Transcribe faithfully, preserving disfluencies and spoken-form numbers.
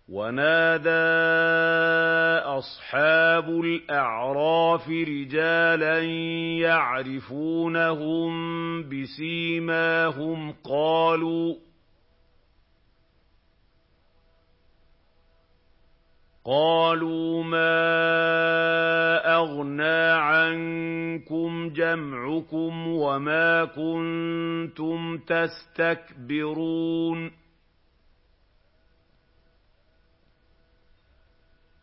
وَنَادَىٰ أَصْحَابُ الْأَعْرَافِ رِجَالًا يَعْرِفُونَهُم بِسِيمَاهُمْ قَالُوا مَا أَغْنَىٰ عَنكُمْ جَمْعُكُمْ وَمَا كُنتُمْ تَسْتَكْبِرُونَ